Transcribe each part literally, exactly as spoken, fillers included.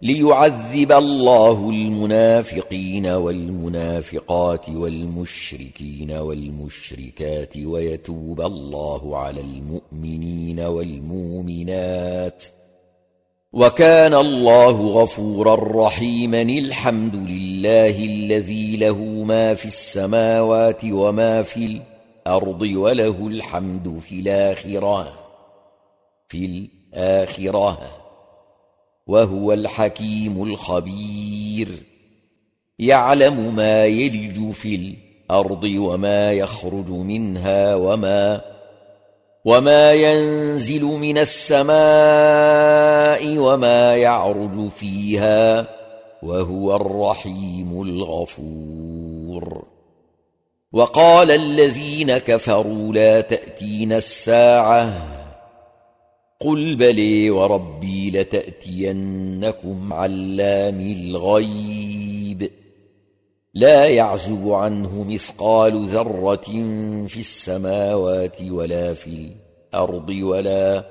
ليعذب الله المنافقين والمنافقات والمشركين والمشركات ويتوب الله على المؤمنين والمؤمنات وكان الله غفورا رحيما. الحمد لله الذي له ما في السماوات وما في الأرض وله الحمد في الآخرة في الآخرة وهو الحكيم الخبير. يعلم ما يلج في الأرض وما يخرج منها وما وما ينزل من السماء وما يعرج فيها وهو الرحيم الغفور. وقال الذين كفروا لا تأتينا الساعة قل بلي وربي لتأتينكم علام الغيب لا يعزب عنه مثقال ذرة في السماوات ولا في الأرض ولا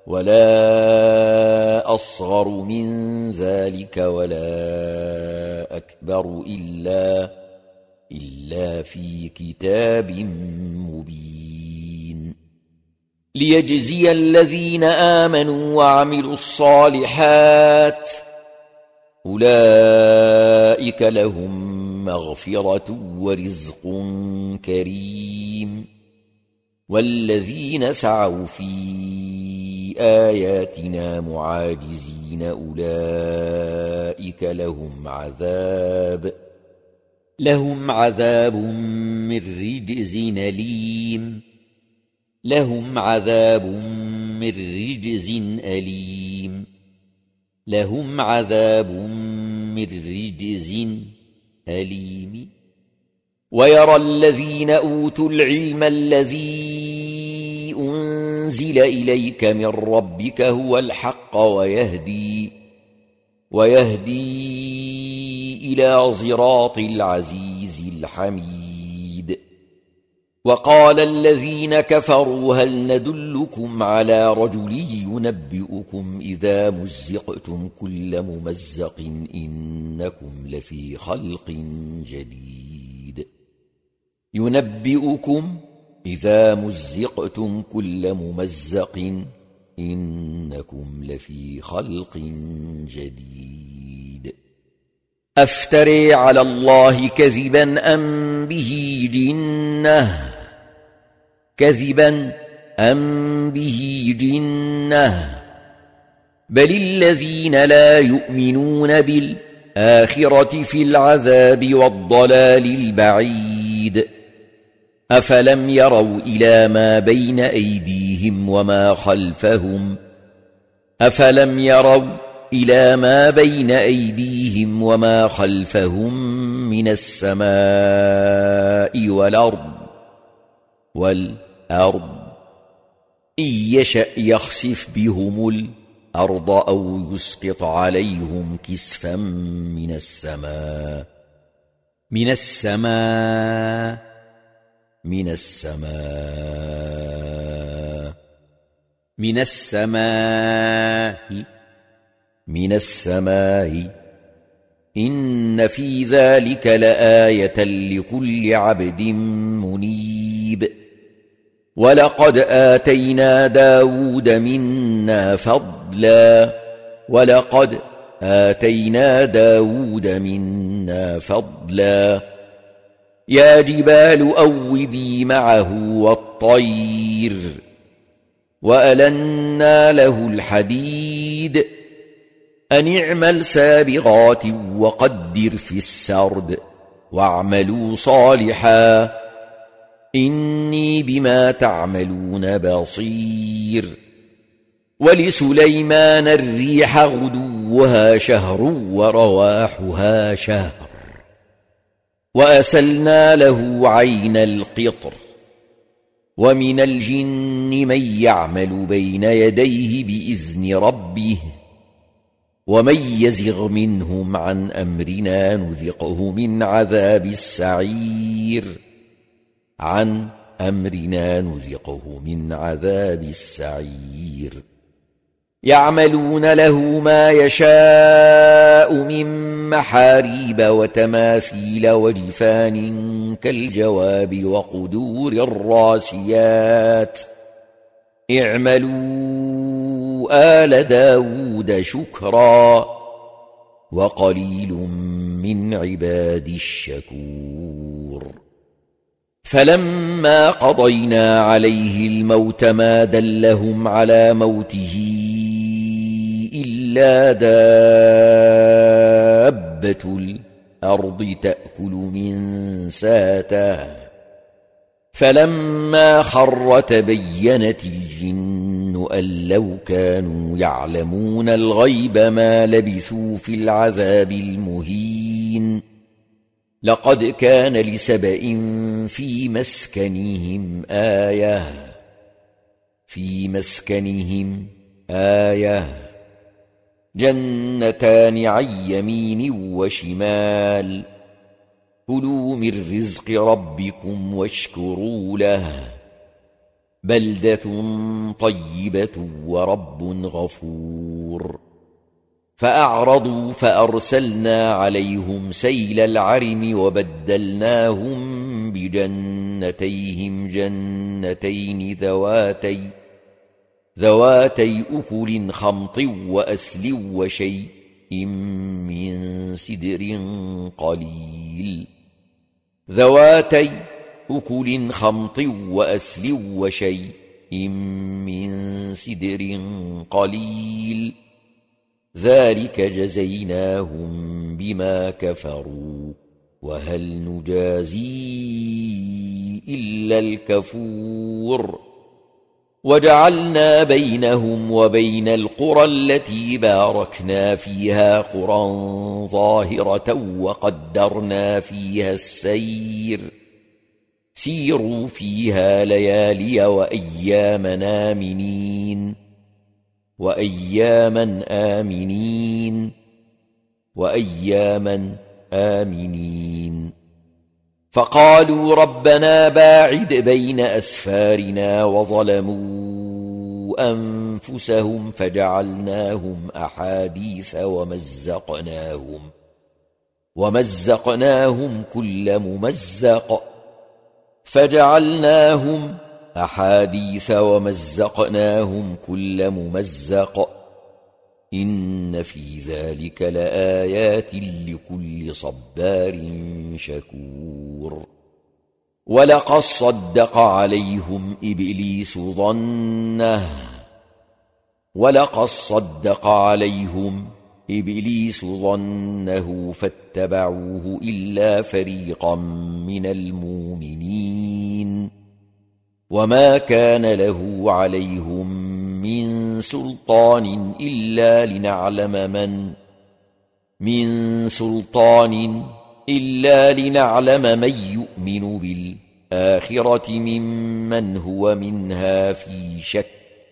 ولا أصغر من ذلك ولا أكبر إلا إلا في كتاب مبين. ليجزي الذين آمنوا وعملوا الصالحات أولئك لهم مغفرة ورزق كريم. والذين سعوا في آياتنا معاجزين أولئك لهم عذاب لهم عذاب من رجز أليم لهم عذاب من رجز أليم لهم عذاب من رجز أليم. ويرى الذين أوتوا العلم الذي أنزل إليك من ربك هو الحق ويهدي ويهدي إلى صراط العزيز الحميد. وقال الذين كفروا هل ندلكم على رجل ينبئكم إذا مزقتم كل ممزق إنكم لفي خلق جديد ينبئكم إذا مزقتم كل ممزق إنكم لفي خلق جديد. أفتري على الله كذبا أم به جنة كذبا أم به جنة بل الذين لا يؤمنون بالآخرة في العذاب والضلال البعيد. أفلم يروا إلى ما بين أيديهم وما خلفهم أفلم يروا إلى ما بين أيديهم وما خلفهم من السماء والأرض والأرض إن يشأ يخسف بهم الأرض أو يسقط عليهم كسفا من السماء من السماء من السماء من السماء من السماء إن في ذلك لآية لكل عبد منيب. ولقد آتينا داود منا فضلا ولقد آتينا داود منا فضلا يا جبال أوبي معه والطير وألنا له الحديد أن اعمل سابغات وقدر في السرد واعملوا صالحا إني بما تعملون بصير. ولسليمان الريح غدوها شهر ورواحها شهر وأسلنا له عين القطر ومن الجن من يعمل بين يديه بإذن ربه ومن يزغ منهم عن أمرنا نذقه من عذاب السعير عن أمرنا نذقه من عذاب السعير. يعملون له ما يشاء من محاريب وتماثيل وجفان كالجواب وقدور الراسيات اعملوا آل داود شكرا وقليل من عبادي الشكور فلما قضينا عليه الموت ما دلهم على موته إلا دابة الأرض تأكل من ساته فلما خر تبينت الجن أن لو كانوا يعلمون الغيب ما لبثوا في العذاب المهين لقد كان لسبإ في مسكنهم آية في مسكنهم آية جنتان عن يمين وشمال كلوا من رزق ربكم واشكروا له بلدة طيبة ورب غفور فأعرضوا فأرسلنا عليهم سيل العرم وبدلناهم بجنتيهم جنتين ذواتي ذواتي أكل خمط وأثل وشيء من سدر قليل ذواتي أكل خمط وأثل وشيء من سدر قليل ذلك جزيناهم بما كفروا وهل نجازي إلا الكفور وجعلنا بينهم وبين القرى التي باركنا فيها قرى ظاهرة وقدرنا فيها السير سيروا فيها ليالي وأياما آمنين وأياما آمنين وأياما آمنين فقالوا ربنا باعد بين أسفارنا وظلموا أنفسهم فجعلناهم أحاديث ومزقناهم ومزقناهم كل ممزق فجعلناهم أحاديث ومزقناهم كل ممزق إن في ذلك لآيات لكل صبار شكور ولقد صدق عليهم إبليس ظنه ولقد صدق عليهم إبليس ظنه فاتبعوه إلا فريقا من المؤمنين وما كان له عليهم من سلطان إلا لنعلم من من سلطان إلا لنعلم من يؤمن بالآخرة ممن هو منها في شك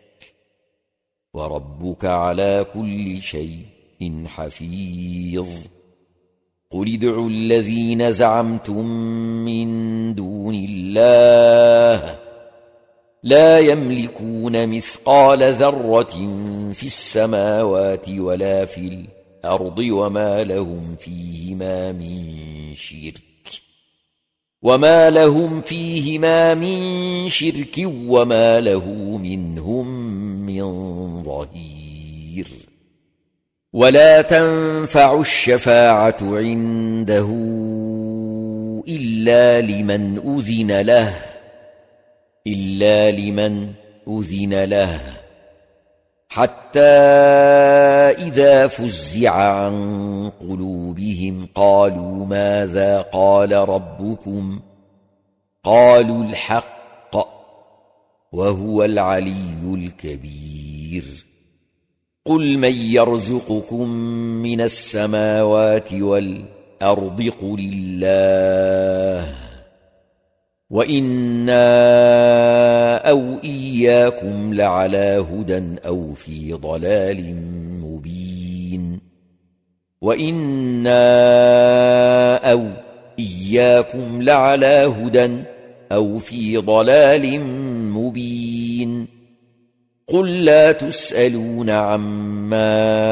وربك على كل شيء حفيظ قل ادعوا الذين زعمتم من دون الله لا يملكون مثقال ذرة في السماوات ولا في الأرض وما لهم فيهما من شرك وما لهم فيهما من شرك وما له منهم من ظهير ولا تنفع الشفاعة عنده إلا لمن أذن له إلا لمن أذن له حتى إذا فزع عن قلوبهم قالوا ماذا قال ربكم قالوا الحق وهو العلي الكبير قل من يرزقكم من السماوات والأرض قل الله وإنا أو إياكم لعلى هدى أو في ضلال مبين وإنا أو إياكم لعلى هدى أو في ضلال مبين قل لا تسألون عما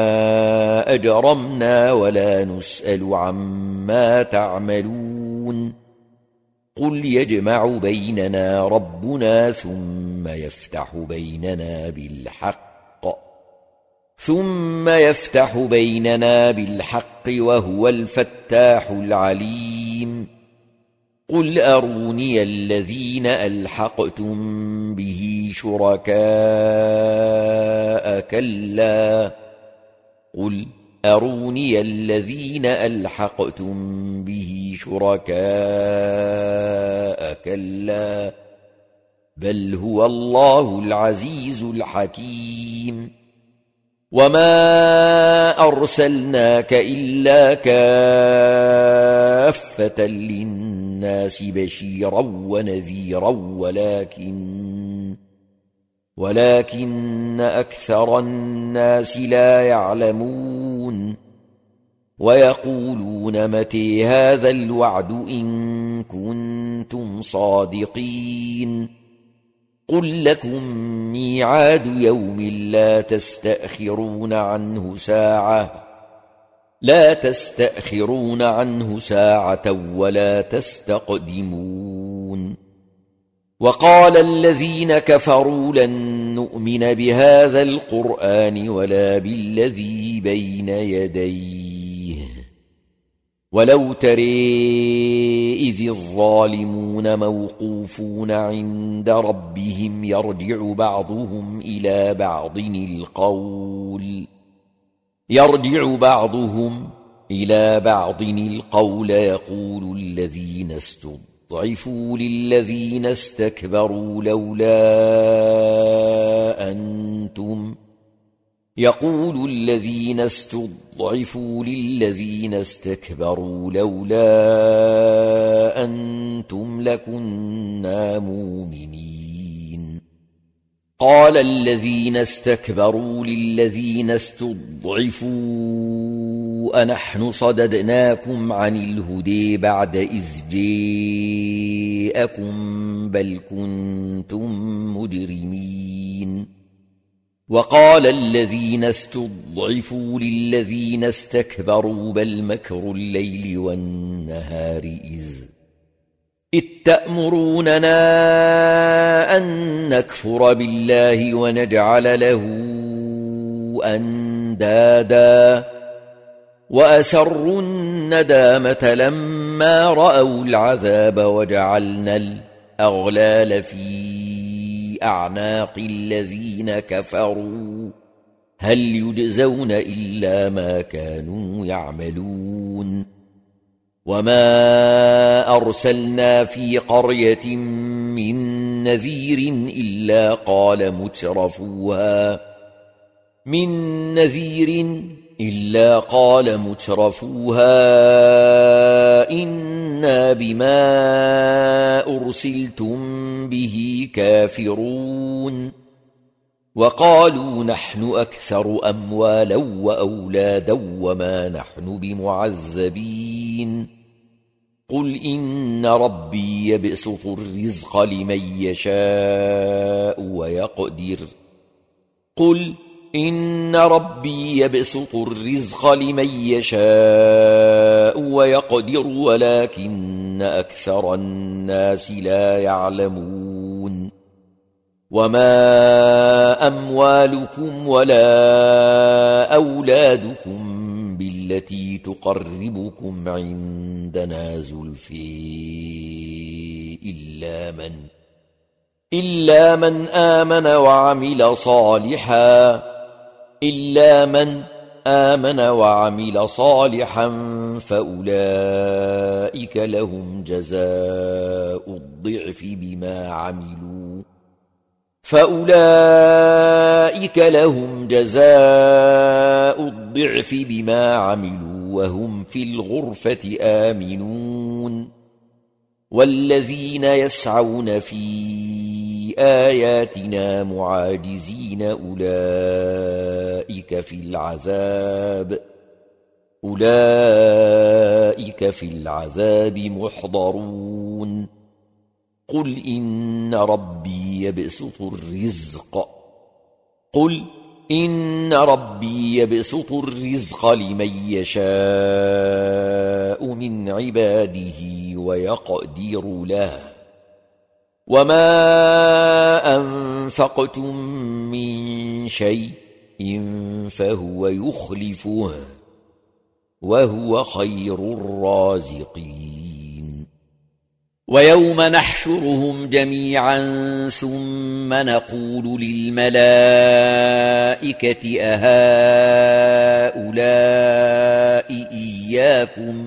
أجرمنا ولا نسأل عما تعملون قل يجمع بيننا ربنا ثم يفتح بيننا بالحق ثم يفتح بيننا بالحق وهو الفتاح العليم قل أروني الذين ألحقتم به شركاء كلا قل أروني الذين ألحقتم به شركاء كلا بل هو الله العزيز الحكيم وما أرسلناك إلا كافة للناس بشيرا ونذيرا ولكن ولكن أكثر الناس لا يعلمون ويقولون متى هذا الوعد إن كنتم صادقين قل لكم ميعاد يوم لا تستأخرون عنه ساعة لا تستأخرون عنه ساعة ولا تستقدمون وقال الذين كفروا لن نؤمن بهذا القرآن ولا بالذي بين يديه ولو ترى إذ الظالمون موقوفون عند ربهم يرجع بعضهم إلى بعض القول يرجع بعضهم إلى بعض القول يقول الذين استضعفوا للذين استكبروا لولا أنتم يقول الذين استضعفوا للذين استكبروا لولا أنتم لكنا مؤمنين قال الذين استكبروا للذين استضعفوا أنحن صددناكم عن الهدى بعد إذ جاءكم بل كنتم مجرمين وقال الذين استضعفوا للذين استكبروا بل مكر الليل والنهار إذ إذ تأمروننا أن نكفر بالله ونجعل له أندادا وأسروا الندامة لما رأوا العذاب وجعلنا الأغلال في أعناق الذين كفروا هل يجزون إلا ما كانوا يعملون وما أرسلنا في قرية من نذير إلا قال مترفوها من نذير إلا قال مترفوها إنا بما أرسلتم به كافرون وقالوا نحن أكثر أموالا وأولادا وما نحن بمعذبين قل إن ربي يبسط الرزق لمن يشاء ويقدر قل إن ربي يبسط الرزق لمن يشاء ويقدر ولكن أكثر الناس لا يعلمون وما أموالكم ولا أولادكم بالتي تقربكم عندنا زلفي إلا من إلا من آمن وعمل صالحا إلا من آمن وعمل صالحا فأولئك لهم جزاء الضعف بما عملوا فأولئك لهم جزاء الضعف بما عملوا وهم في الغرفة آمنون والذين يسعون في آياتنا معاجزين أولئك في العذاب أولئك في العذاب محضرون قل إن ربي يبسط الرزق قل إن ربي يبسط الرزق لمن يشاء من عباده ويقدر له وما أنفقتم من شيء فهو يخلفه وهو خير الرازقين ويوم نحشرهم جميعا ثم نقول للملائكة أهؤلاء إياكم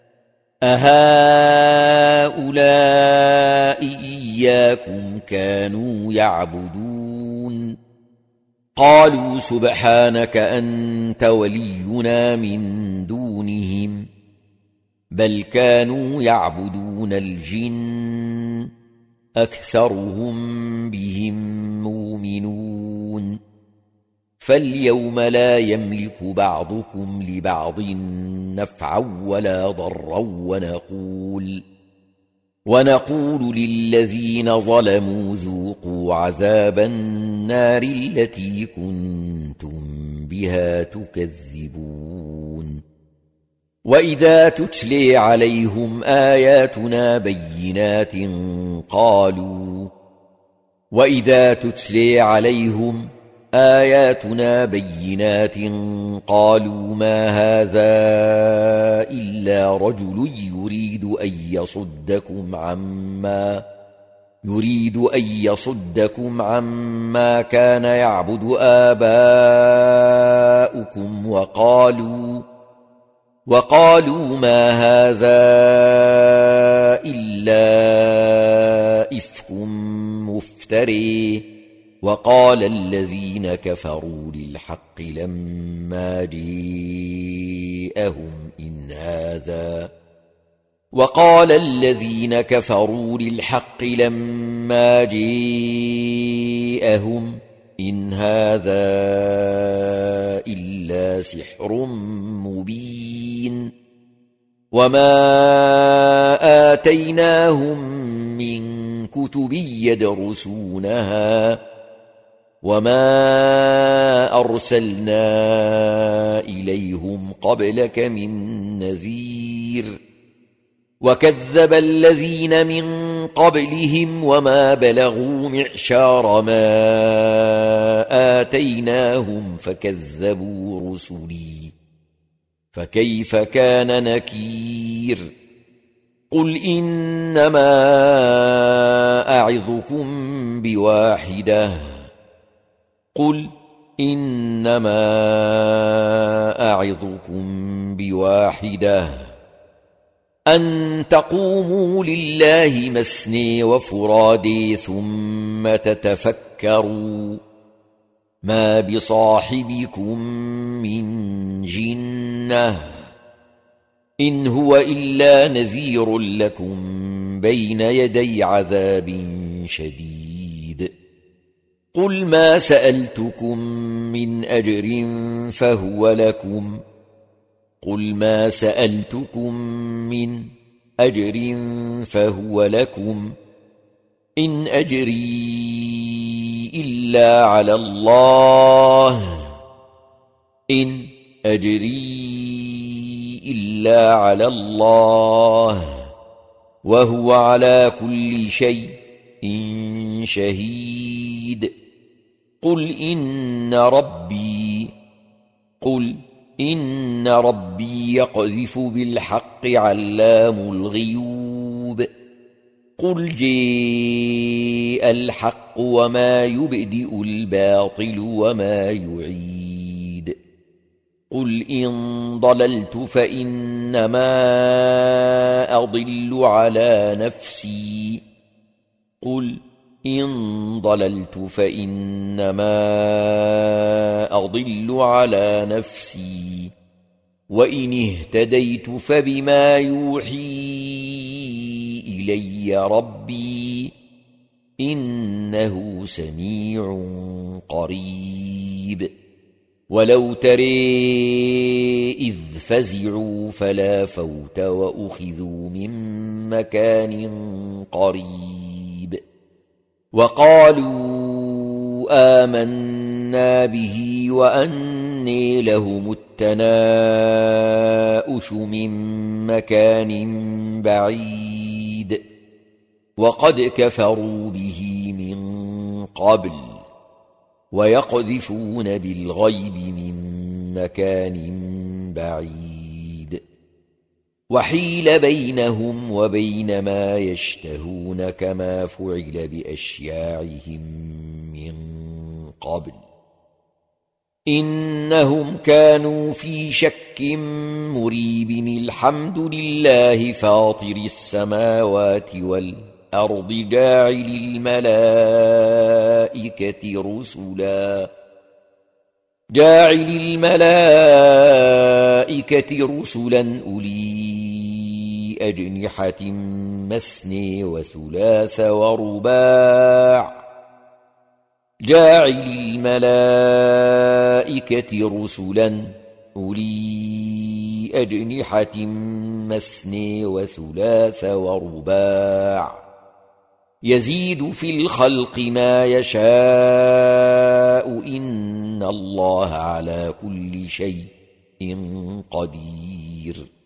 أهؤلاء إياكم كانوا يعبدون قالوا سبحانك أنت ولينا من دونهم بل كانوا يعبدون الجن أكثرهم بهم مؤمنون فاليوم لا يملك بعضكم لبعض نفعا ولا ضرا ونقول ونقول للذين ظلموا ذوقوا عذاب النار التي كنتم بها تكذبون وإذا تتلي عليهم آياتنا بينات قالوا وإذا تتلي عليهم آياتنا بينات قالوا ما هذا إلا رجل يريد أن يصدكم عما يريد أن يصدكم عما كان يعبد آباؤكم وقالوا وقالوا ما هذا إلا إفك مفتري وقال الذين كفروا للحق لما جاءهم إن هذا وقال الذين كفروا للحق لما جاءهم إن هذا إلا سحر مبين وما آتيناهم من كتب يدرسونها وما أرسلنا إليهم قبلك من نذير وكذب الذين من قبلهم وما بلغوا معشار ما آتيناهم فكذبوا رسلي فكيف كان نكير قل إنما أعظكم بواحدة قل إنما أعظكم بواحدة أن تقوموا لله مثني وفرادي ثم تتفكروا ما بصاحبكم من جنة إن هو إلا نذير لكم بين يدي عذاب شديد قل ما سألتكم من أجر فهو لكم قل ما سألتكم من أجر فهو لكم إن أجري إلا على الله إن أجري إلا على الله وهو على كل شيء شهيد قل إن ربي قل إن ربي يقذف بالحق علام الغيوب قل جاء الحق وما يبدئ الباطل وما يعيد قل إن ضللت فإنما أضل على نفسي قل إن ضللت فإنما أضل على نفسي وإن اهتديت فبما يوحي إلي ربي إنه سميع قريب ولو ترى إذ فزعوا فلا فوت وأخذوا من مكان قريب وقالوا آمنا كنا به وأني لهم التناؤش من مكان بعيد وقد كفروا به من قبل ويقذفون بالغيب من مكان بعيد وحيل بينهم وبين ما يشتهون كما فعل بأشياعهم من قبل إنهم كانوا في شك مريب. الحمد لله فاطر السماوات والأرض جاعل الملائكة رسلا جاعل الملائكة رسلا أولي أجنحة مثني وثلاث ورباع جاعل الملائكة رسلا أولي أجنحة مثني وثلاث ورباع يزيد في الخلق ما يشاء إن الله على كل شيء قدير.